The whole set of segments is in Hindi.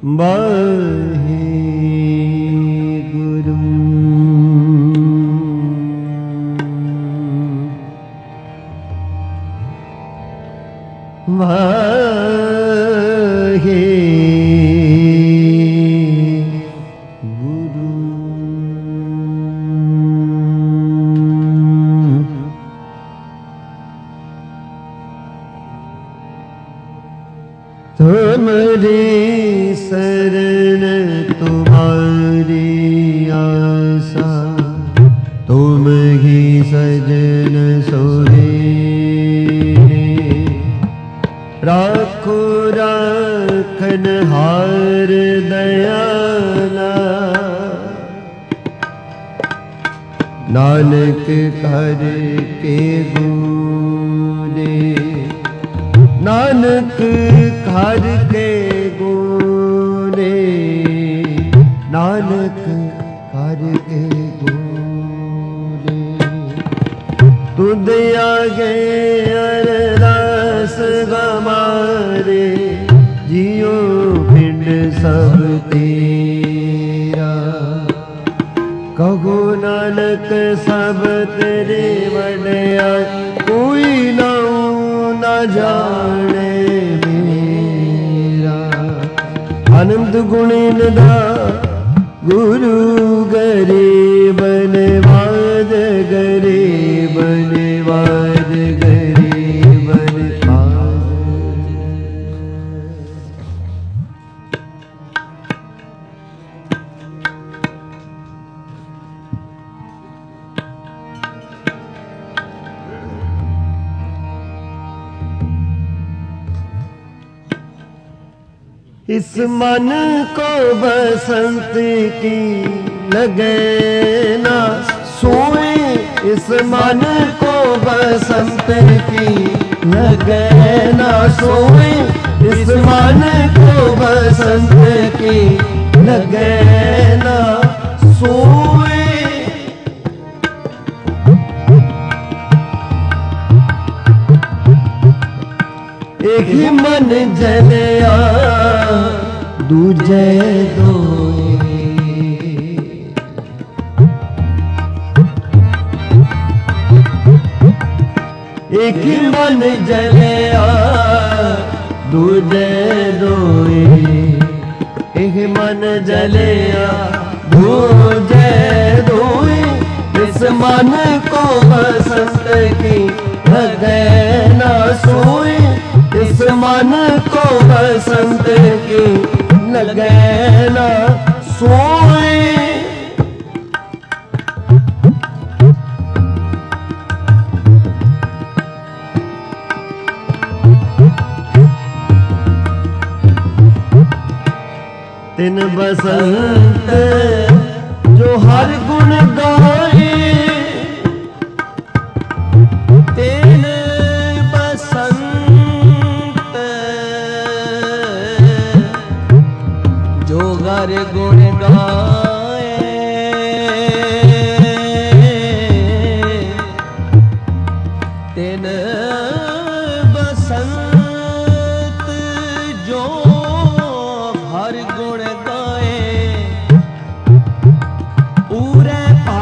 वाहे गुरु वाहे गुरु तुम्हारी शरण तुम्हारी आशा तुम ही सजन सोहे राखो राखन हार दयाला नानक कर के गुणे नानक घर के गुणे नानक घर के गुणे तुद आगे अरदास हमारे जियो पिंड सब तेरा कहो नानक सब तेरे वड्या कोई न जाने मेरा आनंद गुणीन दा गुरु गरीब नवाज गरीब नवाज गरीब नवाज इस मन को बसंत की लगे ना सोए इस मन को बसंत की लगे ना सोए इस मन को बसंत की लगे ना सोए एक ही मन जलिया दूजे दोए एक ही मन जलिया दूजे दोए एक मन जलिया दूजे दोए इस मन को बसंत की लगे ना सोए इस मन को बसंत की लगे ना सोए तिन बसंत जो हर गुण गाए तिन बसंत जो हर गुण गाए तिन बसंत जो हर गुण गाए पूरे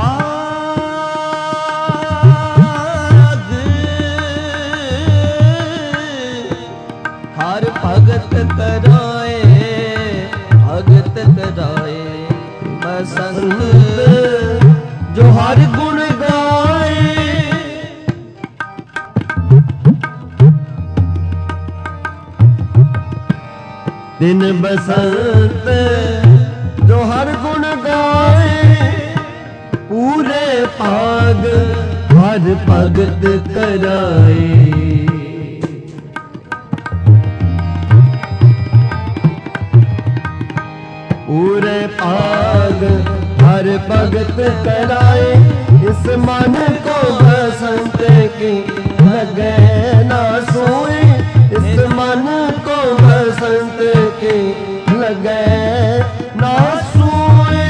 भाग हर भगत कराए भगत कराए बसंत जो हर गुण गाए दिन बसंत जो हर गुण गाए पूरे भाग हर भगत कराए पूरे भाग हर भगत कराए इस मन को बसंत की लगे ना सोए इस मन को बसंत की लगे ना सोए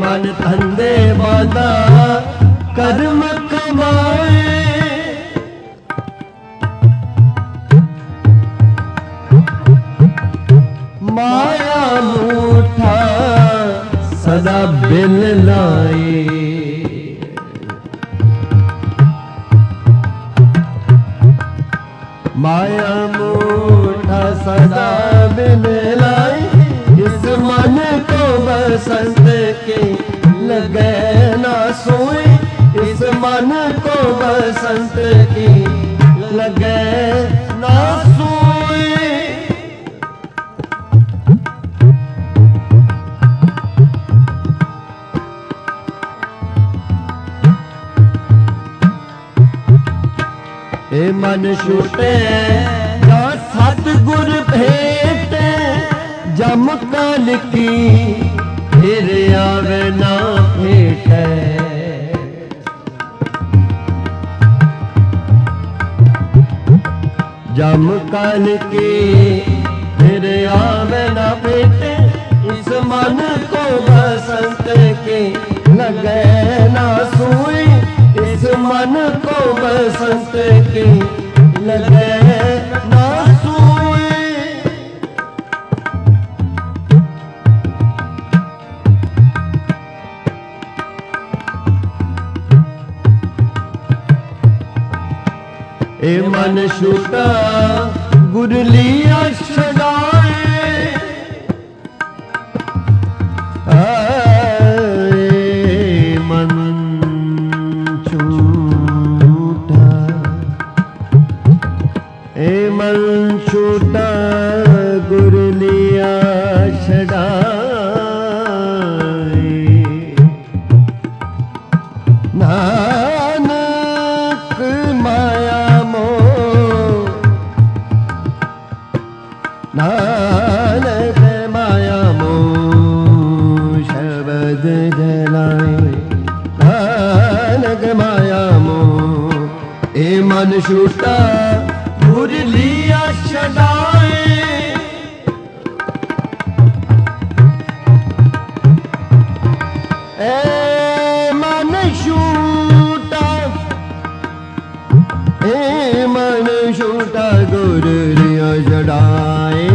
मन धंधे बांधा कर्म कमाए, माया मूठा सदा बिल लाए। माया मूठा सदा बिल लाए, इस मन को बसंत के लगे ना सोए, इस मन को बसंत की लगे ना सोए। ए मन छूटे या सतगुर भेटे, जम काल की फिर आवे ना भेटे। जम काल की फिर आवे ना भेटे, इस मन को बसंत के लगे ना सोए, इस मन को बसंत के लगे ना सोए। ए मन छूटा गुर लिया छड़ाए, मन छूटा, ए मन छूटा गुर लिया छड़ाए। नानक माया मोह, नानक माया मोह शब्द जलाए। नानक माया मोह ए मन छूटा गुर लिया छड़ाए। ए मन छूटा, ए मन छूटा गुर लिया छड़ाए।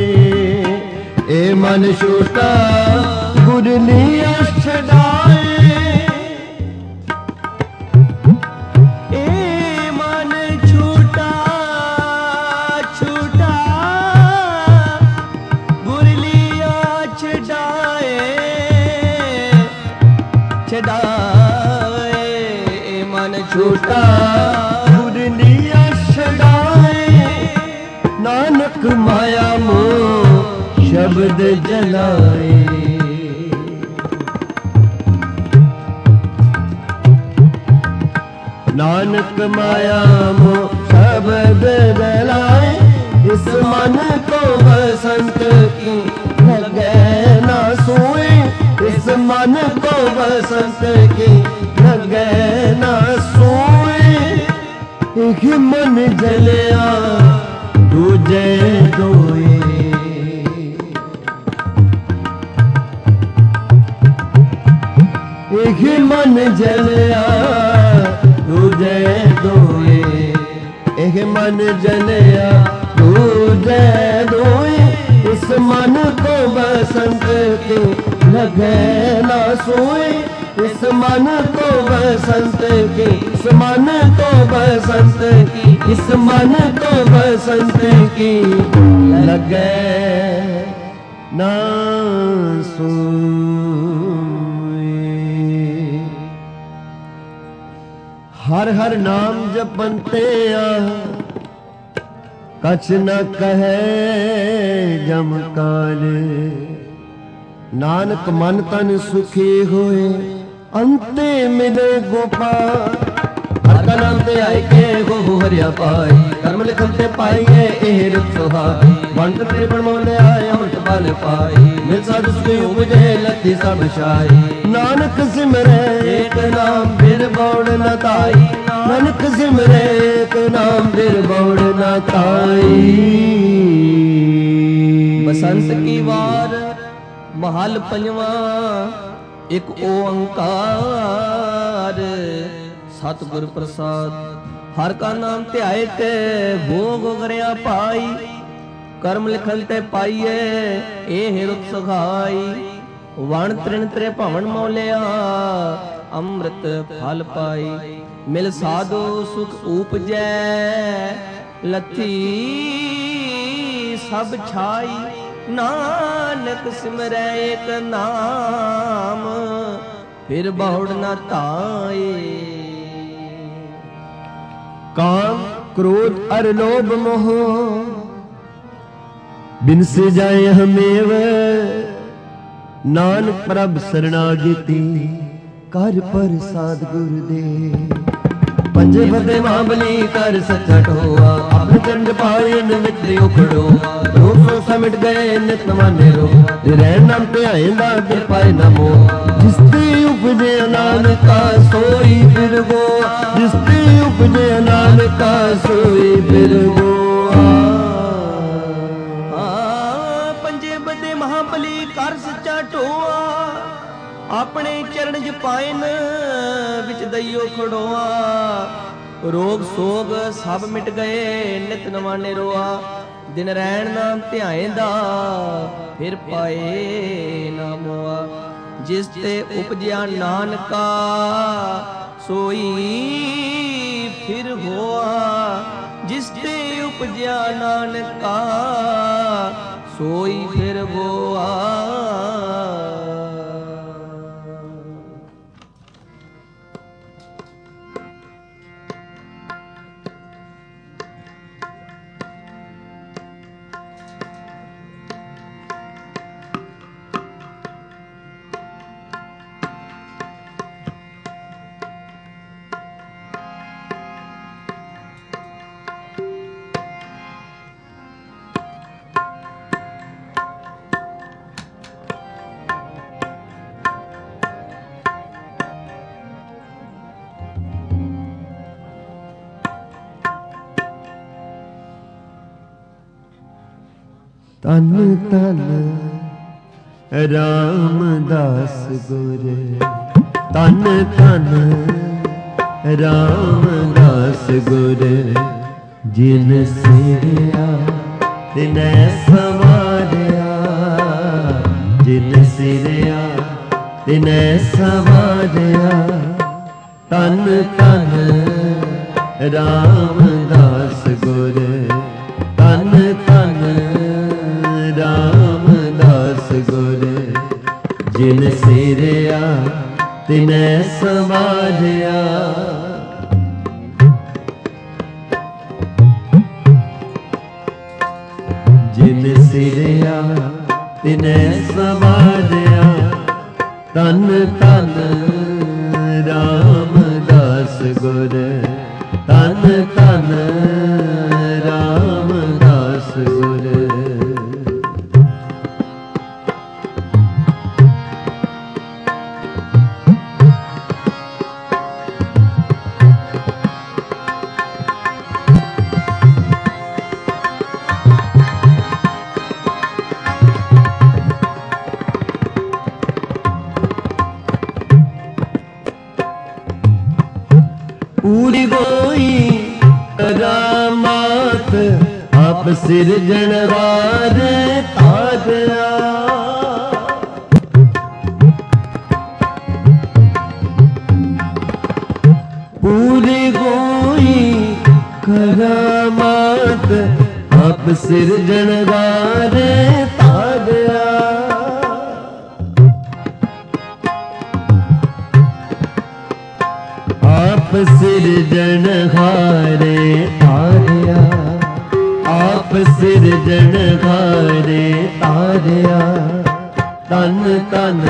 ए मन छूटा गुर लिया छड़ाए। ए मन छूटा छूटा गुर लिया छड़ाए, छड़ाए। ए मन छूटा गुर लिया छड़ाए। नानक माया मोह शब्द जलाए। नानक माया मोह शब्द जलाए, इस मन को बसंत की लगे ना सोए, इस मन को बसंत की लगे ना सोए। एक मन जलिया दूजे दोए, एक मन जलिया दूजे दोए, एक मन जलिया दूजे दोए। इस मन को बसंत की लगे ना सोए, इस मन को बसंत की, इस मन को बसंत की, इस मन को बसंत की लगे ना सोए। हर हर नाम जपनते कछ न कहे जम काल। नानक मन तन सुखी होए अंते मिले गोपाल। हर का नाम ते आए के हो हरिया पाई, कर्म लिखन ते पाइए एह रुख सुहाई। वंट तेरे पण मोले आए अमृत पाल पाई, मिल साधु सुख उपजे लती सब छाई। नानक सिमरे एक नाम बिर बौड़ न ताई, नानक सिमरे एक नाम बिर बौड़ न ताई। बसंत की वार महल पंजवा ਇੱਕ ਓੰਕਾਰ ਸਤਿਗੁਰ ਪ੍ਰਸਾਦ। ਹਰ ਕਾ ਨਾਮ ਧਿਆਏ ਤੇ ਭੋਗ ਕਰਿਆ ਪਾਈ, ਕਰਮ ਲਿਖਨ ਤੇ ਪਾਈਏ ਇਹ ਰੁਤ ਸੁਖਾਈ। ਵਣ ਤ੍ਰਿਣ ਤ੍ਰੇ ਭਵਨ ਮੌਲਿਆ ਅੰਮ੍ਰਿਤ ਫਲ ਪਾਈ, ਮਿਲ ਸਾਧੂ ਸੁਖ ਊਪਜੈ ਲੱਥੀ ਸਭ ਛਾਈ। ਨਾਨਕ ਸਿਮਰੈ ਏਕ ਨਾਮ ਫਿਰ ਬਹੁੜ ਨਾ ਧਾਏ। ਕਾਮ क्रोध अर लोभ मोह बिन से जाए हमेव, नानक प्रभ शरणागति कर प्रसाद गुरु दे। पंजे बदे महाबली कर सच्चा ढोआ, अपने चंड पायन विच उखड़ो। रोग सो समिट गए नित नवाने रो, रहन नाम ते आएंदा गिर पाए न मोह। जिसते उपजे नानक का सोई फिर गो, जिसते उपजे नानक का सोई फिर गो। पंजे बदे महाबली कर सच्चा ढोआ, अपने चरण च पायन विच दइयो खड़ोआ। रोग सोग सब मिट गए नित नवाने रोआ। दिन रैन नाम ध्याएंदा फिर पाए ना मोआ। जिस ते उपजिया नानका सोई फिर होआ, जिस ते उपजिया नानका सोई फिर होआ। तन तन रामदास गुर, तन तन रामदास गुर। जिन सिरिया तिनै सवारिया, जिन सिरिया तिनै सवारिया। तन तन रामदास गुर, तन तन रामदास गुर। जिन सिरिया तिनै सवारिया, जिन सिरिया तिनै सवारिया। तन तन रामदास गुर, तन तन रामदास गुर। पूरी गोई करामात आप सिरजनहार ताजया। पूरी गोई करामात आप सिरजनहार ताजया। आप सिरजनहारे तारिया, आप सिरजनहारे तारिया। तन तन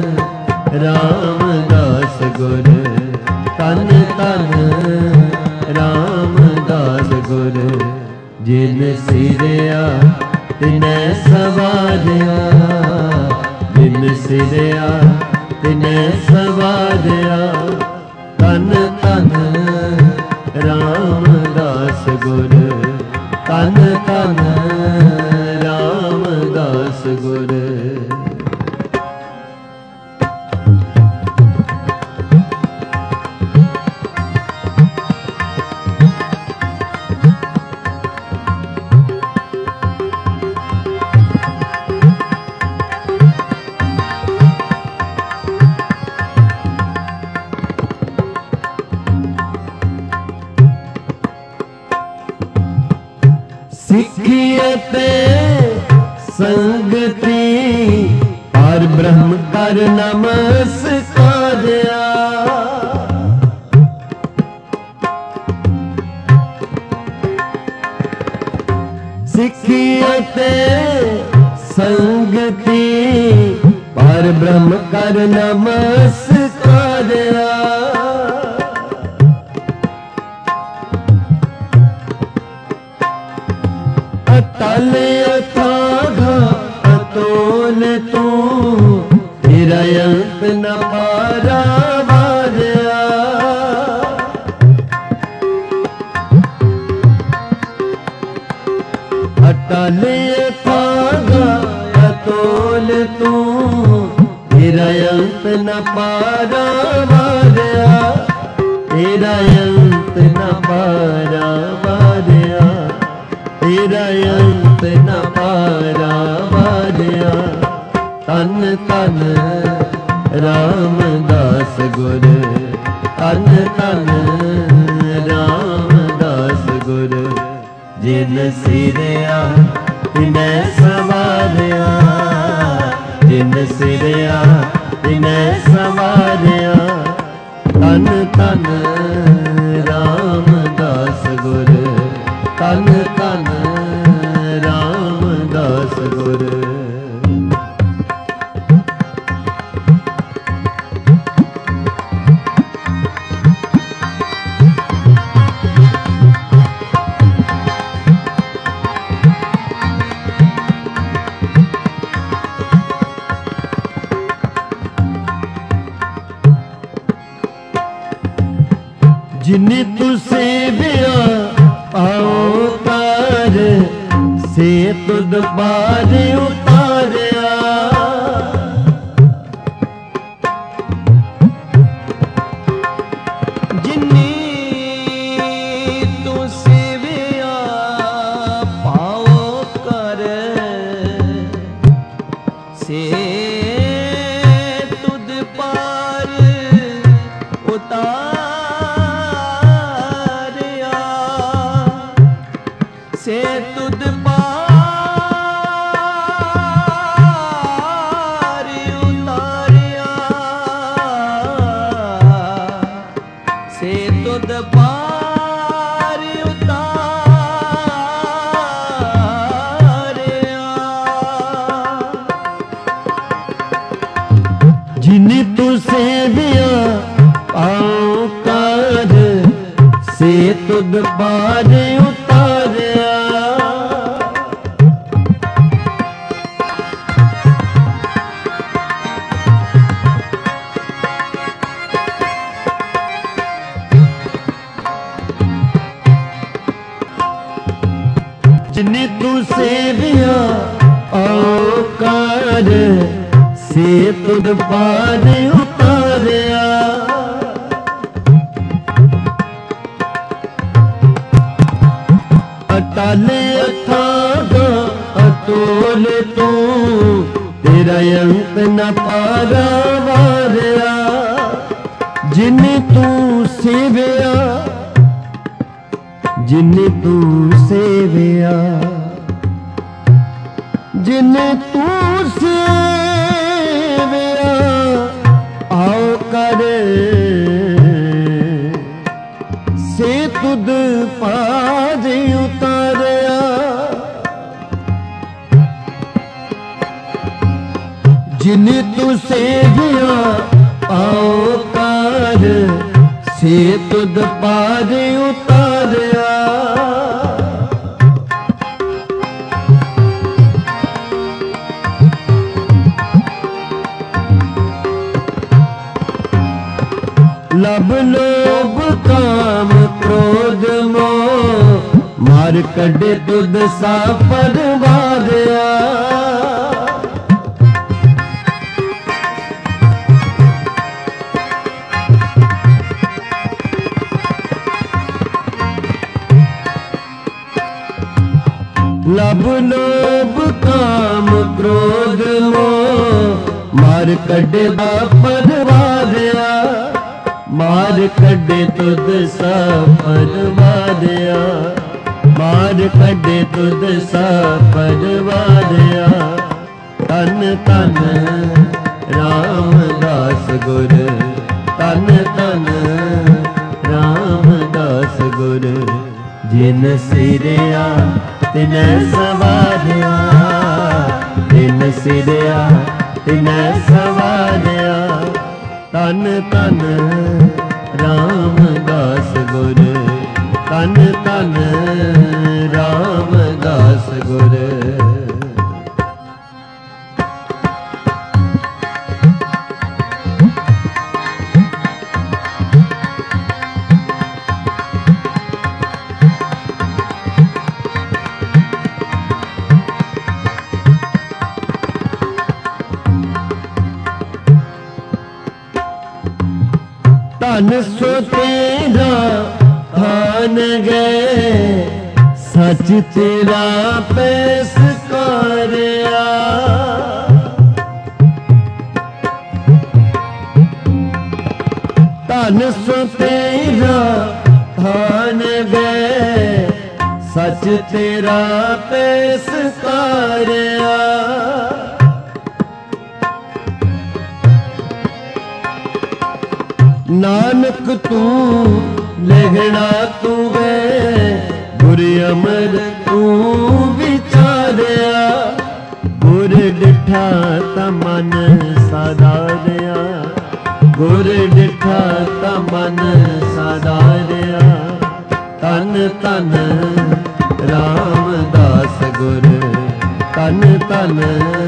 रामदास गुर, तन तन रामदास गुर। जिन सिरिया तिनै सवारिया, जिन सिरिया तिनै सवारिया। तन तन रामदास गुर, तन तन रामदास गुर। सिखियते संगति और ब्रह्म कर नमस्कारिया। सिखियते संगति पर ब्रह्म कर नमस्कारिया। अतल अथागा अतोल तू तेरा अंत न पारा वारिया। अतल अथागा अतोल तू तेरा अंत न पारा वारिया। तेरा अंत न पारा वारिया। तेरा अंत न पारा वारिया। तन तन रामदास गुर, तन तन रामदास गुर, जिन सिरया तिनै सवारिया। जिन सिरया तिनै सवारिया। तन तन रामदास गुर, तन तन रामदास गुर। जिन्नी तू सेविया आओ कर, से तुद पार उतारिया। जिन्नी तू सेविया पाओ कर, से तुद पार उतार। से तुद पार उतारिया। से तुद पार उतारिया। जिन्नी तू सेविया आओ कर, से तुद पार उतारिया। जिन्नी तू सेविया आओ कर, से तुद पार उतारिया। अटल अथागा अतोल तू तेरा अंत न पारा वारिया। जिन तू सेविया, जिन तू सेविया, जिन तू सेविया आओ कर, से तुद पार उतारिया। जिन तू सेविया आओ कर, से तुद पार उतारिया। लब लोभ काम क्रोध मोह, मार कढे तुद सा परवारिया। लब लोभ काम क्रोध मोह, मार कढे दा परवारिया। मार कढे तुद सा परवारिया। मार कढे तुद सा परवारिया। तन तन रामदास गुर, तन तन रामदास गुर। जिन सिरिया तिन सवारिया, जिन सिरिया तिन सवारिया। तन तन रामदास गुर, तन तन रामदास गुर। धन सो तेरा धान गए, सच तेरा पेश कार्या। धन सो तेरा धान गए, सच तेरा पेश कार्या। नानक तू लहना तू है, गुर अमर तू विचारिया। गुर डिठा तमन साधारिया, गुर डिठा तमन साधारिया। तन तन रामदास गुर, तन तन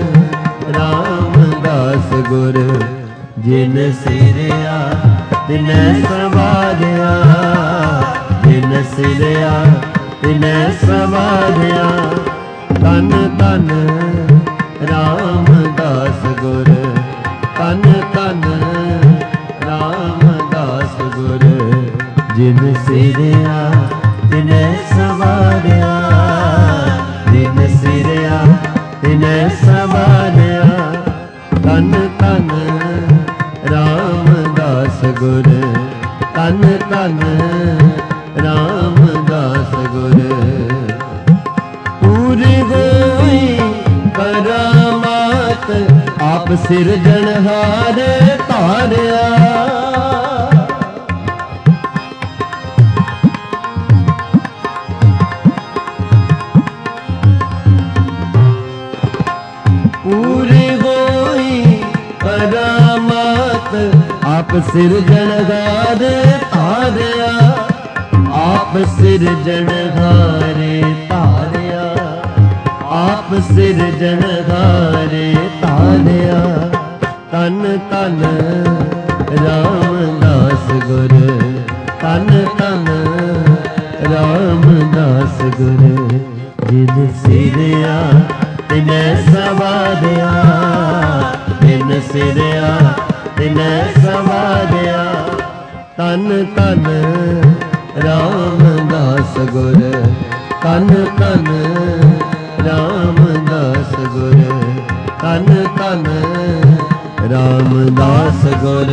रामदास गुर। जिन सिरिया तिन सवारिया, जिन सिरिया तिन सवारिया। तन तन रामदास गुर, तन तन रामदास गुर। जिन सिरिया तिन सवारिया, जिन सिरिया तिन सवारिया। तन तन रामदास गुर, तन तन रामदास गुर। पूरी होई करामात, आप सिरजनहार तारिया। पूरी होई करामात, आप सिरजनहार तारिया। आप सिरजनहार तारिया, आप सिरजनहार तारिया। तन तन रामदास गुर, तन तन रामदास गुर। जिन सिरिया तिन सवारिया, जिन सिरिया तिन सवारिया। तन तन रामदास गुर, तन तन रामदास गुर। तन तन रामदास गुर।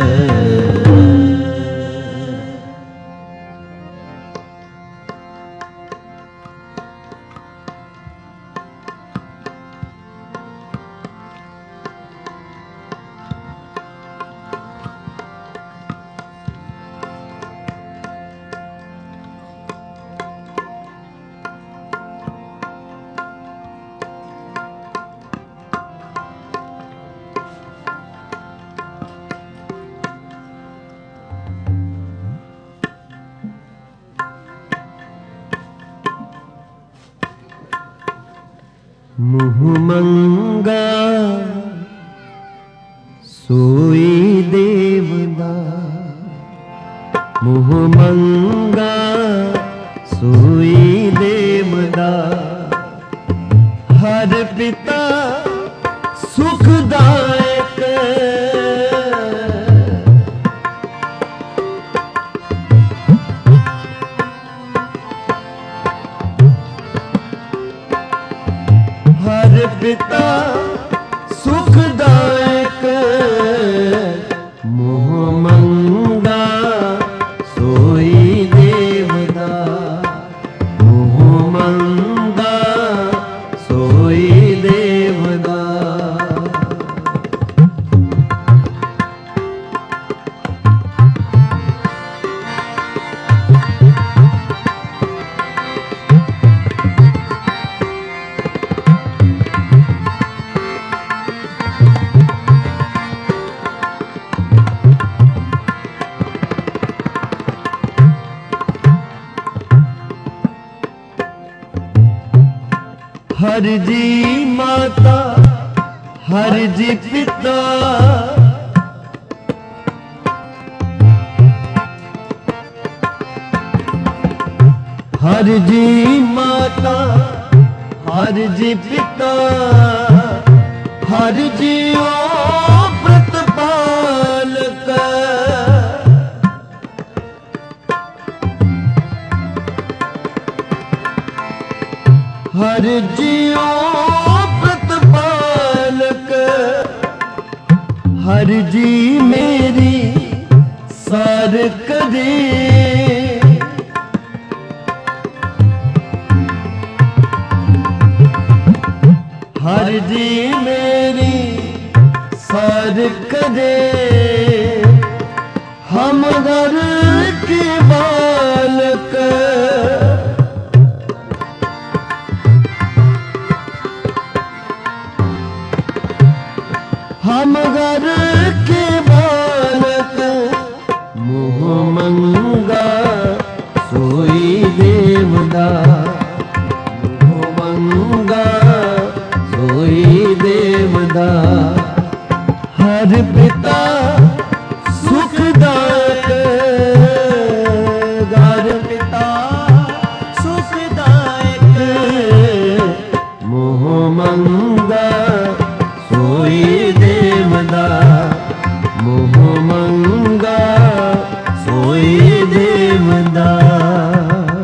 मुँह मंगा सोई देवदास, मुँह मंगा सोई देवदास। हर पिता सुखदायक, हर पिता सुखदायक। मुँह मंगा सोई देवदास, मुँह हर जी माता हर जी पिता, हर जी माता हर जी पिता, हर जी ओ प्रतिपालक, हर जी ओ प्रतिपालक, हर जी मेरी सार करे, हर जी मेरी सार करे, हम घर के बालक, हम घर के बालक, मुँह मंगा सोई देवदास, मुँह मंगा सोई देवदास, हर पिता सुखदायक, हर पिता सुखदायक, मुँह मंगा सोई देवदास, मुँह मंगा सोई देवदास।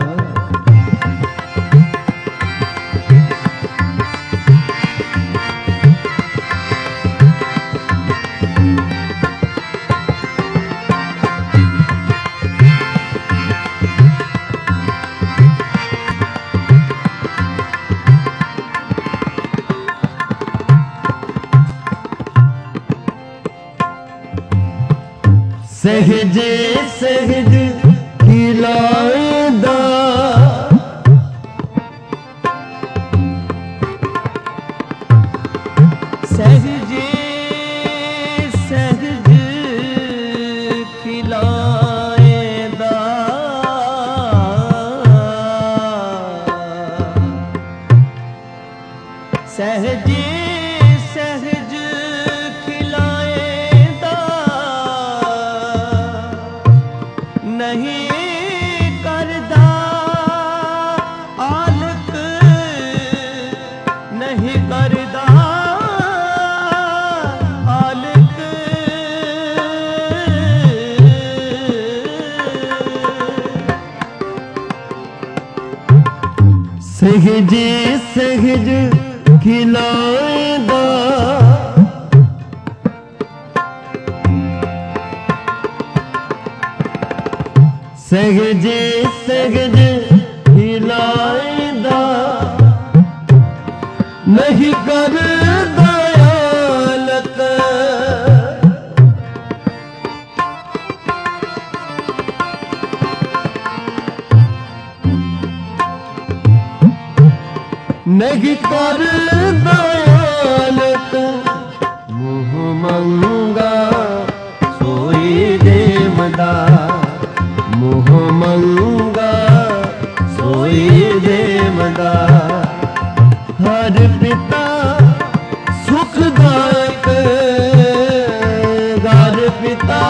सहजे सहज खिलाएदा, सहजे सहज खिलाएदा, सहजे सहज खिलाएदा, नहीं करदा आलक, नहीं करदा आलक, सहजे सहज खिलाएदा, सहजे सहज खिलाएदा, नहीं करदा आलक, नहीं करदा आलक, मुँह मंगा सोई देवदास, मुँह मंगा सोई देवदास, हर पिता सुखदायक, हर पिता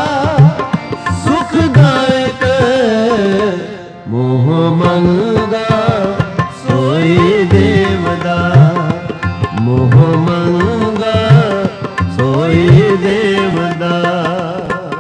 सुखदायक, मुँह मंगा सोई देवदास, मुँह मंगा सोई देवदास।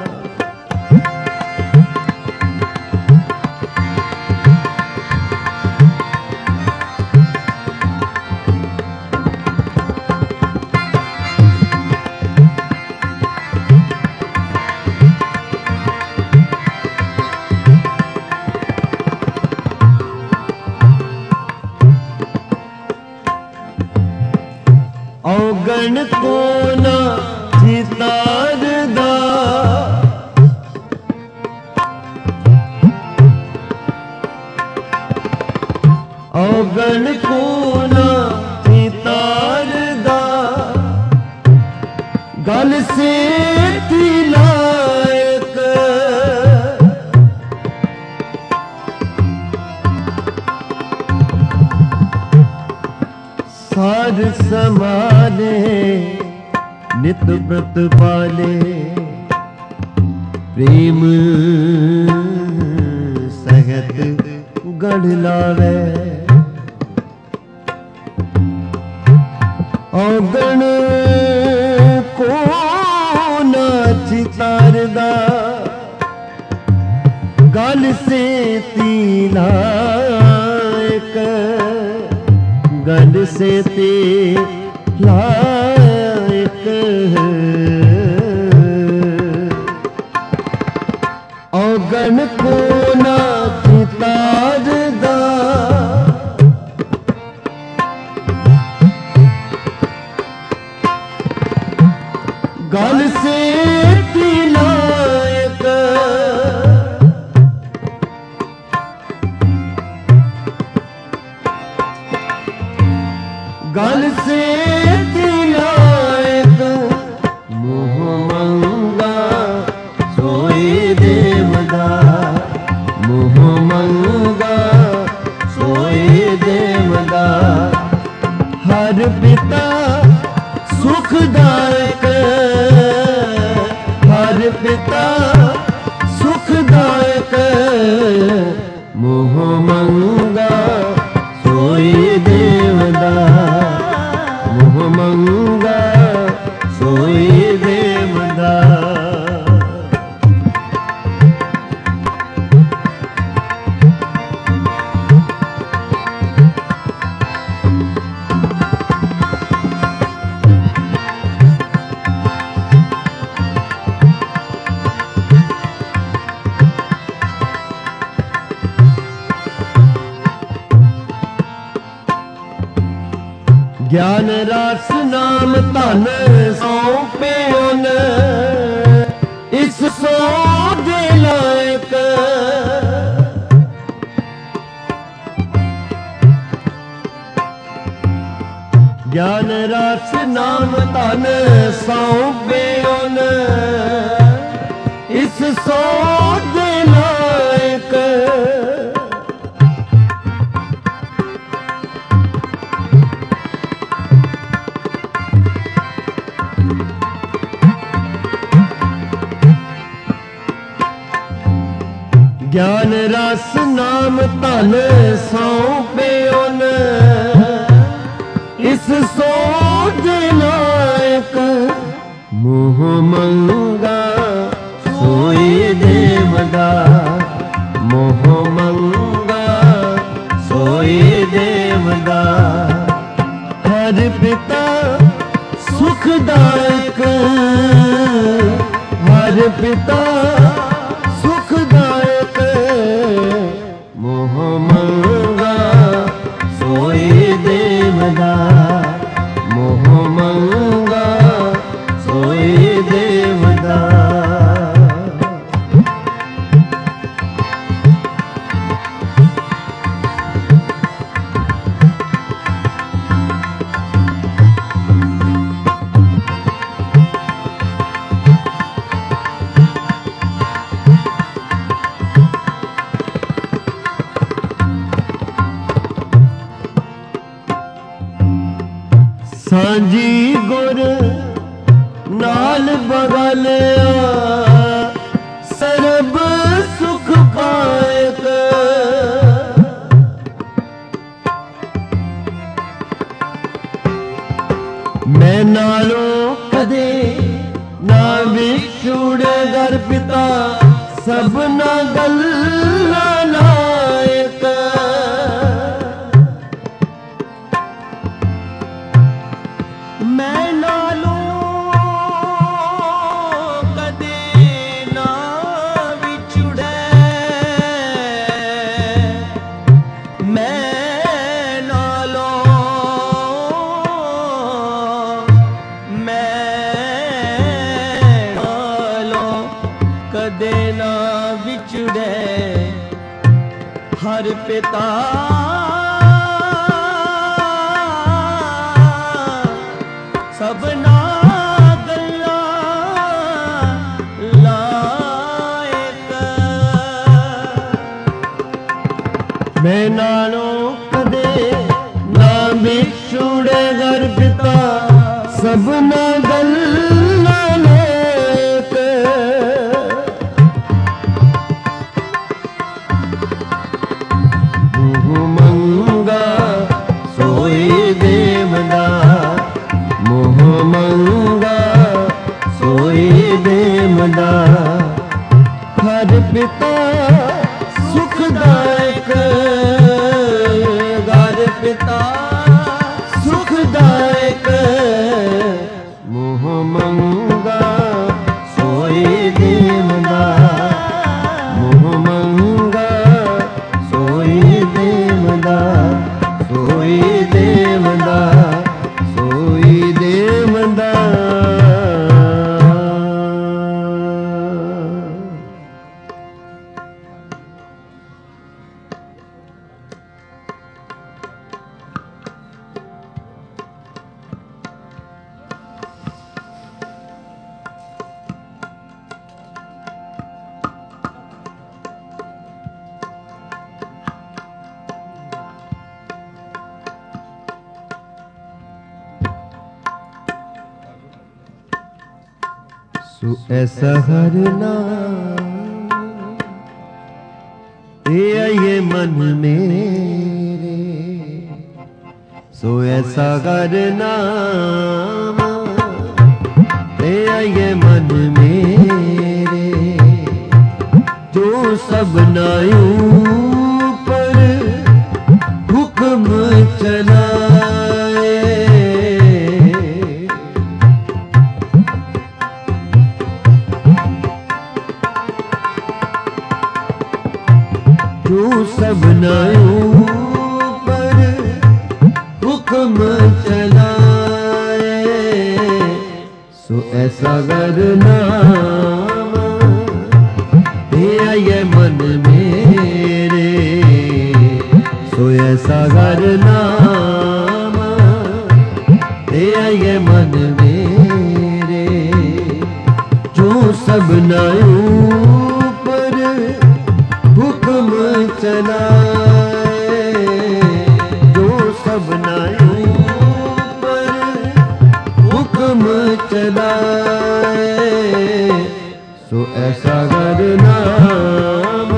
औगण को ना चितारदा, औगण को ना चितारदा, गल से लायक, सार समाले नित व्रत पाले प्रेम सहित गढ़ लावे औगण को ना चितारदा गल से तीला एक गल से तीला एक औगण को ना चितारदा गल से तिलायक गल से तिलायक मोह मंगा सोई देवदार मोह मंगा सोई देवदार हर पिता सुखदायक हर पिता सुखदायक मोह मंगा सोई देवदार मोह मंगा सोई देवदार ज्ञान रस नाम धन सौंपे उन इस सौ दे लायक ज्ञान रस नाम धन सौंपे उन इस सौ दे लायक ज्ञान रस नाम धन सौंपे उन इस सौ दे लायक मोह मंगा सोई देवदार मोह मंगा सोई देवदार हर पिता सुखदायक हर पिता मोह मंगा सोई देवदार मोह मंगा सोई देवदार सांझी गुर नाल बगलिया सरब सुख पायक मैं नालों कदे ना विछुड़ घर पिता सब ना गल्ला लायक मैं नालों कदे ना विछुड़े मैं नालों कदे ना विछुड़े हर पिता सबना गल्ला लायक मैं नालों कदे ना विछुड़े घर पिता सबना गल्ला लेक मुँह मंगा सोई देवदा मुँह मंगा सोई देवदा घर पिता सुखदायक घर पिता सुखदायक मुँह मंगा सोई देवदा मुँह मंगा सोई देवदा सोई देवदा सोई देवदा। सो ऐसा हर नाम ये मन मेरे सो ऐसा हर नाम ये मन मेरे जो सब नायों पर हुक्म चलाए जो सब नायों पर हुक्म चलाए सो ऐसा गर नाम ये मन मेरे सो ऐसा गर नाम ये मन मेरे जो सब नायों पर हुक्म चलाए जो सब नायों पर हुक्म चलाए सो ऐसा गर नाम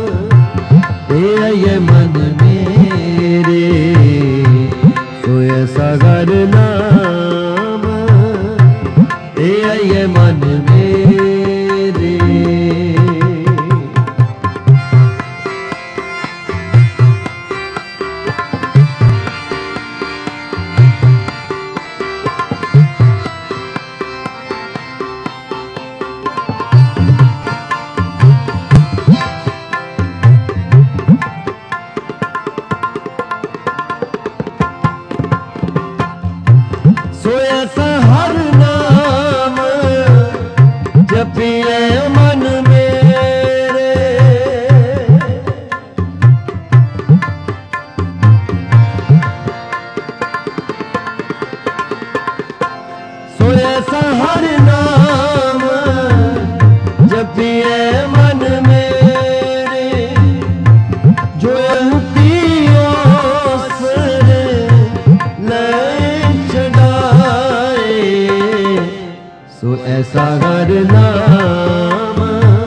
ये मन मेरे सो ऐसा गर नाम ये मन मेरे। सो ऐसा हर नाम जपिए मन मेरे सो ऐसा हर नाम जपिए मन मेरे जो सो ऐसा गर नाम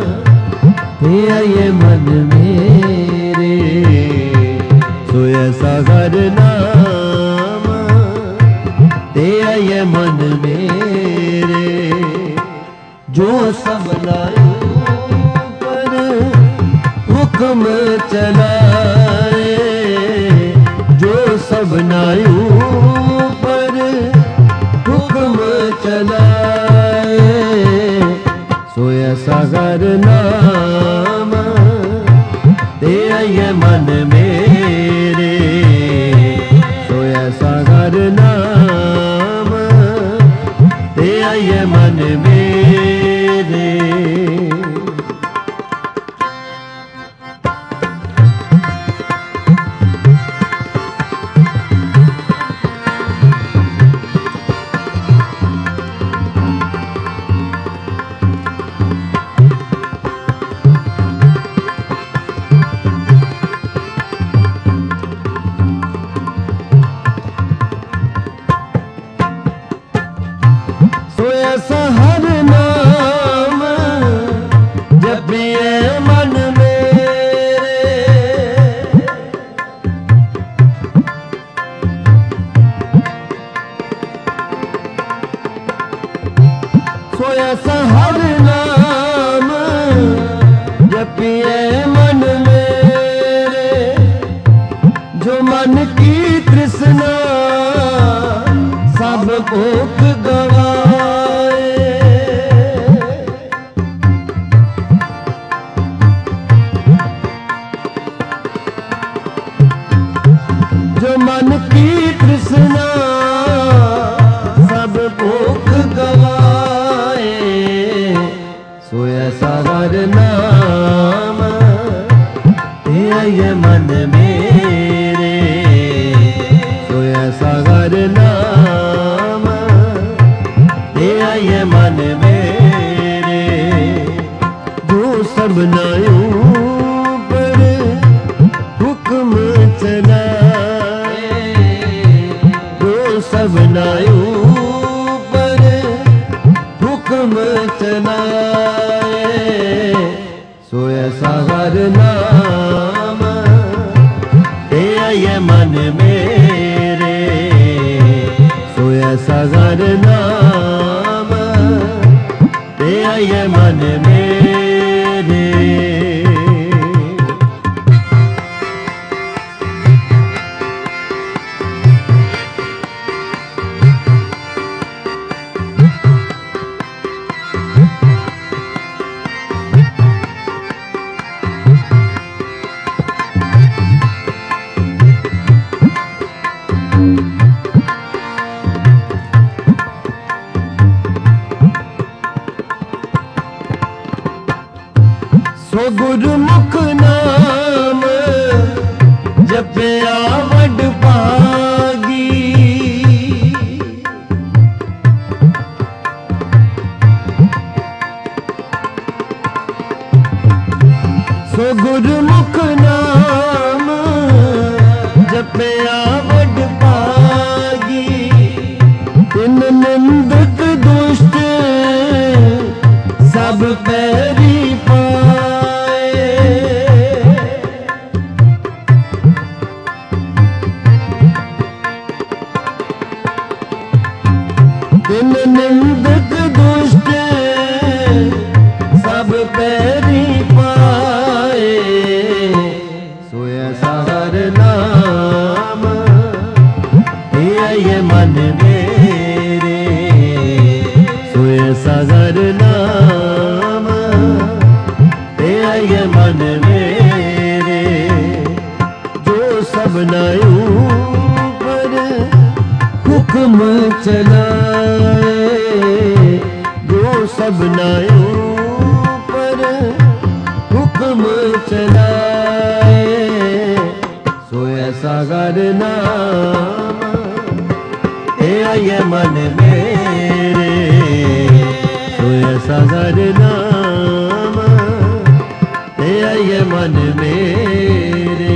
ये मन मेरे सो ऐसा गर नाम ये मन मेरे जो सब नायों पर हुक्म चलाए जो सब नायों पर हुक्म चलाए सो ऐसा गर नाम ये मन मेरे सो ऐसा गर नाम ये मन मेरे। ऐसा हर नाम जपिए मन मेरे, सो ऐसा हर नाम जपिए मन मेरे, जो मन की तृष्णा सब भूख गवाए। जो मन की तृष्णा सब भूख गवाए, सो ऐसा हर नाम ये मन मेरे, सो ऐसा हर नाम ये मन मेरे, जो सबनायों पर हुक्म चलाए, जो सबनायों पर हुक्म चलाए, सो ऐसा हर नाम ये मन मेरे, सो ऐसा हर नाम ये मन मेरे। सो गुरुमुख नाम जपया वड भागी, सो गुरुमुख नाम जपया वड भागी, तिन निंदक दुष्ट सब पैरी दिन निंदक दुष्ट सब पैरी पाए, सो ऐसा हर नाम ये मन मेरे, सो ऐसा हर नाम ये मन मेरे, जो सबनायों पर हुक्म चलाए, जो सबनायों पर हुक्म चलाए, सो ऐसा हर नाम ये मन मेरे, सो ऐसा हर नाम ये मन मेरे।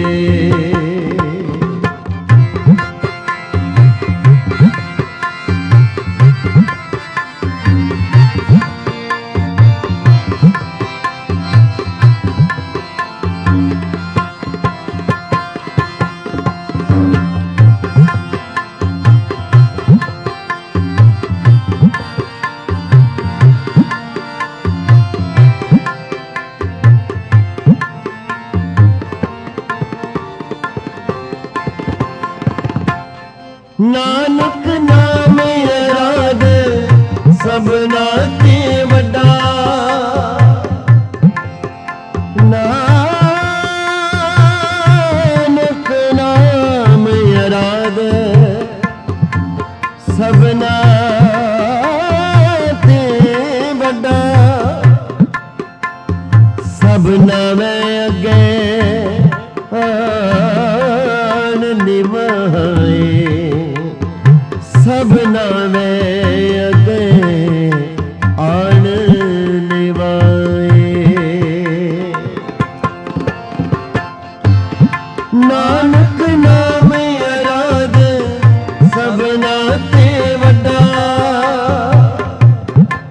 नानक नाम अराध सबना ते वड्डा, नानक नाम अराध सबना ते वड्डा, सबना में अगे आन निभाए, सबना में अगे आन निभाए। नानक नाम अराध सबना ते वड्डा,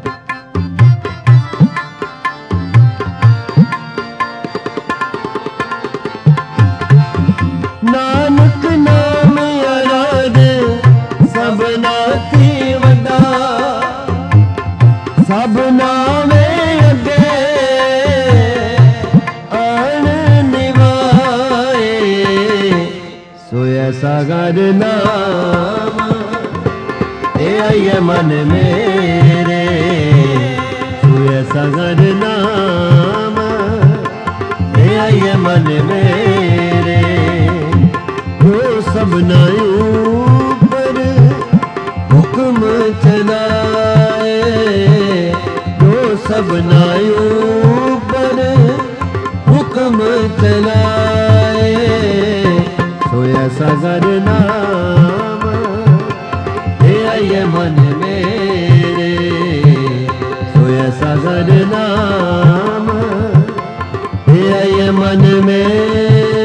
मन मेरे सोए सगर नाम ले आइए मन मेरे जो सबना ऊपर हुक्म चलाए जो सबना ऊपर हुक्म चलाए सोया सगर नाम ले आइए मन मेरे सोया सगर नाम ले आइए मन मेरे।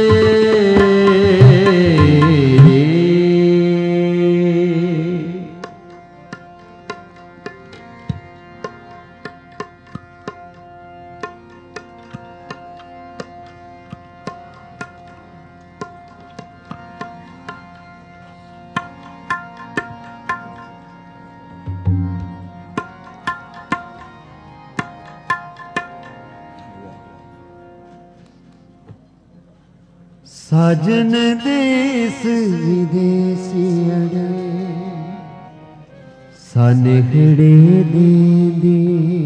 साजन देश विदेशियड़ सनहड़े दे दे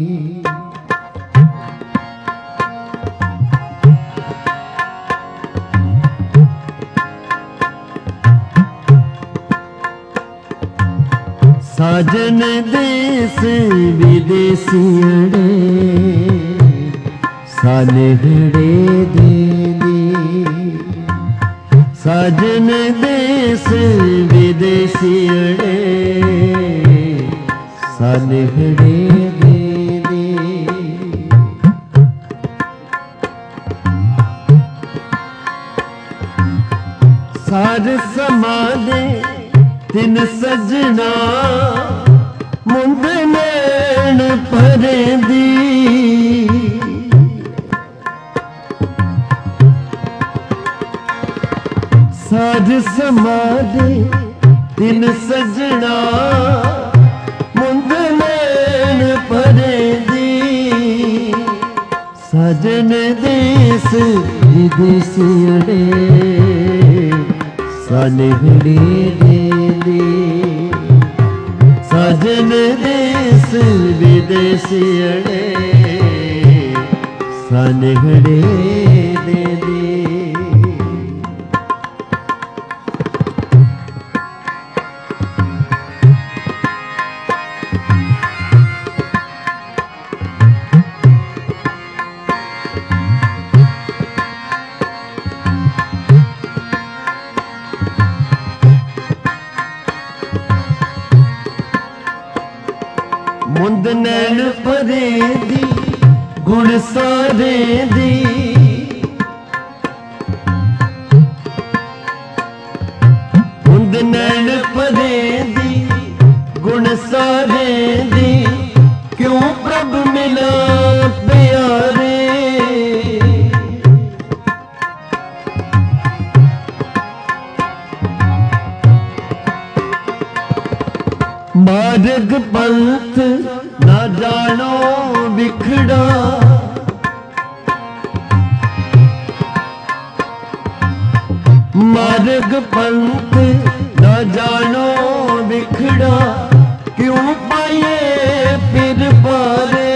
साजन देश विदेशियड़ सनहड़े दे साजन देश विदेशियड़े सनहड़े दे दे सार समादे तिन सजना मुंद नैन भरे दी साज समाधि तिन सजना मुंद नैन भरे दी साजन देश विदेशियड़े सनहड़े दे दे साजन देश विदेशियड़े सनहड़े दे दे। मुंद नैन भरे दी गुण सारे दी मुंद नैन भरे दी गुण सारे दी क्यों प्रभु मिला प्यारे मार्ग पंथ ना जानो बिखड़ा मार्ग पंथ ना जानो बिखड़ा क्यों पाए फिर पारे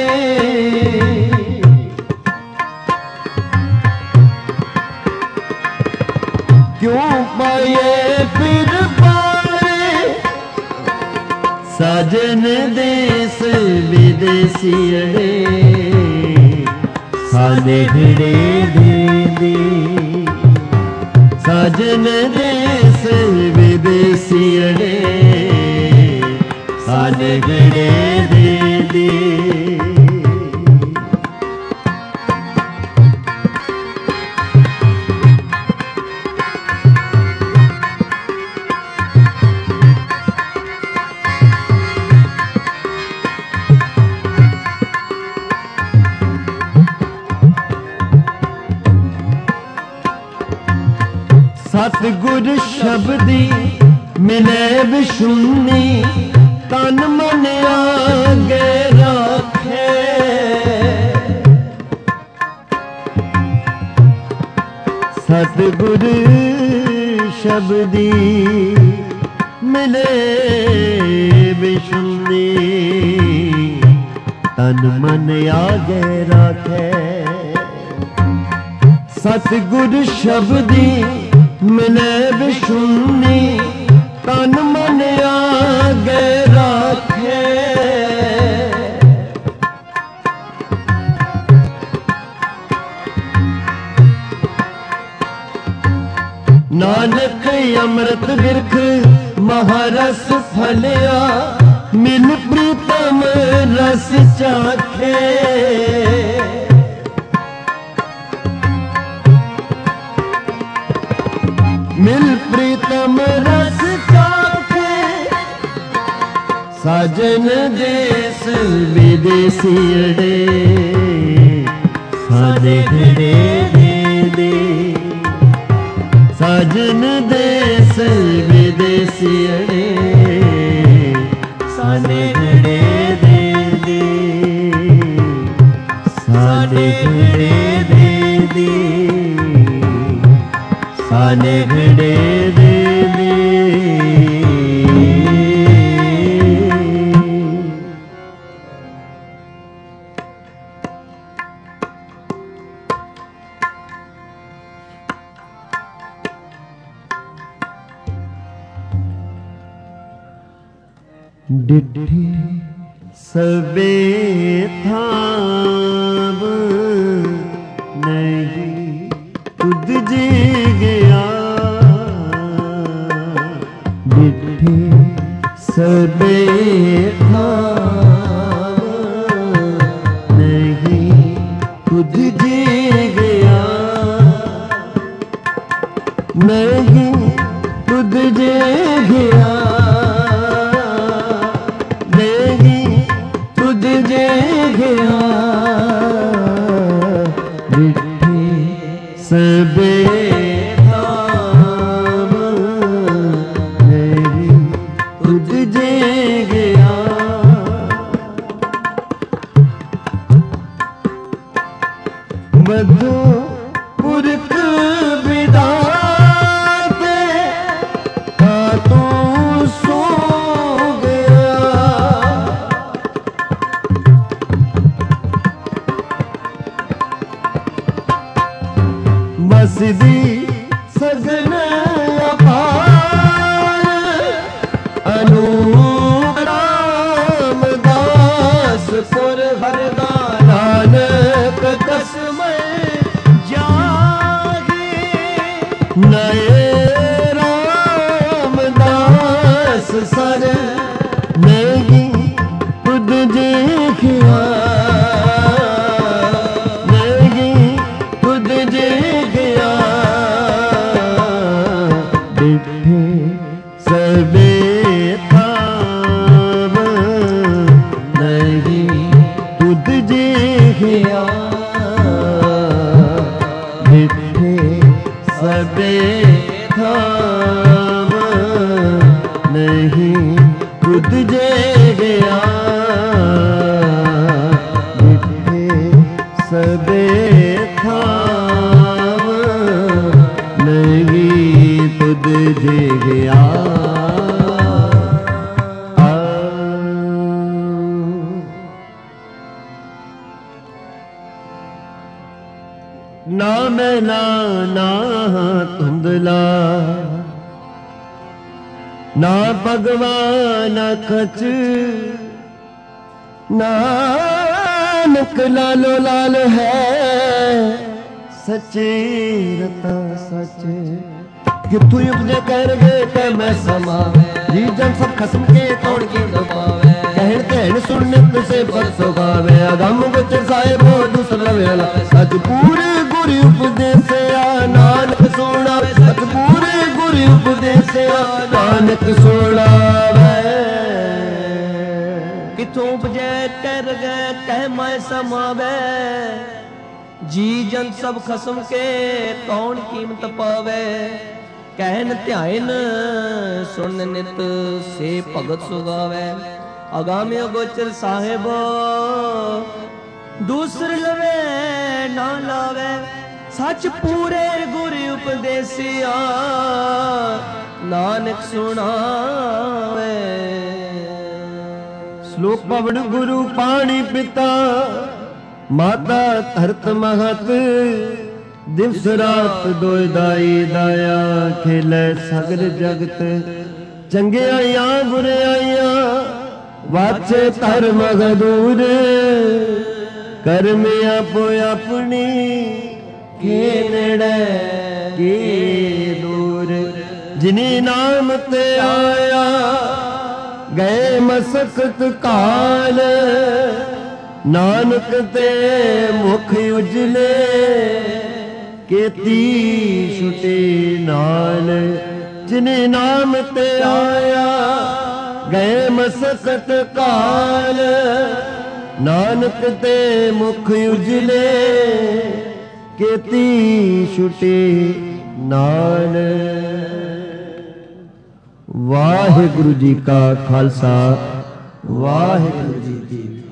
क्यों पाए फिर साजन देश विदेशियड़े सनहड़े दे दे साजन देश विदेशियड़े सनहड़े दे दे। सतगुर शब्दी मिले बिशुन्नी तन मन आगे रखे सतगुर शब्दी मिले बिशुन्नी तन मन आगे राखे। सतगुर शब्दी मिले बिशुन्नी तन मन आगे राखे। नानक अमृत बिरख महारस फलिया मिल प्रीतम रस चाखे। मिल प्रीतम रस चाखे। साजन देश विदेशी अड़े साने घड़े दे दे। साजन देश विदेशी अड़े साने घड़े दे दे। साने घड़े दे दे। साने घड़े दे दे। डिठी सबे थाव नहीं तुझ जी गया। डिठी सबे थाव नहीं तुझ जी गया। नहीं तुझ जी गया। सबे धाम नहीं तुझ जे गया। मधु पुरख विदाते का तू सो गया। बसदी सगन अपार अनूप रामदास पुर हरदा। नानक कसम जागे नए रामदास सर नहीं खुद देखिया। नहीं खुद देखिया। डिठे सबे थाव नहीं तुझ जे गया। डिठे सबे थाव नहीं तुझ जे गया। डिठे सबे थाव नहीं तुझ जे गया। ना मैला ना धुंधला ना भगवान खच। नानक लालो लाल है सच्चे रता सच। किथु उपजे करगे कै मैं समावे। जी जन सब खसम के कौन की दबावे। कहन कहन सुनत से बद सुगावे। अगम गोचर साहिबो दूसरा वेला सच पूरे गुरु उपदेशया। नानक सुनावे सच पूरे गुरु उपदेशया। नानक सुनावे। किथु उपजे करगे कै मैं समावे। जी जन सब खसम के कौन कीमत पावे। कहन ध्यान सुन नित से भगत सुगावे। अगामे गोचर साहिब दूसर लवे ना लावे। सच पूरे गुरु उपदेसिया। नानक सुनावे ਸ਼ਲੋਕ ਪਵਨ ਗੁਰੂ ਪਾਣੀ ਪਿਤਾ ਮਾਤਾ ਧਰਤ ਮਹਤ ਦਿਵਸ ਰਾਤ ਦੋਇ ਦਾਈ ਦਾਇਆ ਖੇਲੇ ਸਗਲ ਜਗਤ ਚੰਗਿਆਈਆਂ ਬੁਰਿਆਈਆਂ ਵਾਚੇ ਧਰਮ ਗਦੂਰ ਕਰਮ ਆਪੋ ਆਪਣੀ ਕੇ ਨੇੜੇ ਕੇ ਦੂਰ ਜਿਨੀ ਨਾਮ ਤੇ ਆਇਆ ਗਏ ਮਸਕਤ ਕਾਲ ਨਾਨਕ ਤੇ ਮੁਖ ਉਜਲੇ ਕੀਤੀ ਛੁਟੇ ਨਾਲ ਜਿਨੇ ਨਾਮ ਤੇ ਆਇਆ ਗਏ ਮਸਕਤ ਕਾਲ ਨਾਨਕ ਤੇ ਮੁਖ ਉਜਲੇ ਕੀਤੀ ਛੁਟੇ ਨਾਲ। ਵਾਹਿਗੁਰੂ ਜੀ ਕਾ ਖਾਲਸਾ ਵਾਹਿਗੁਰੂ ਜੀ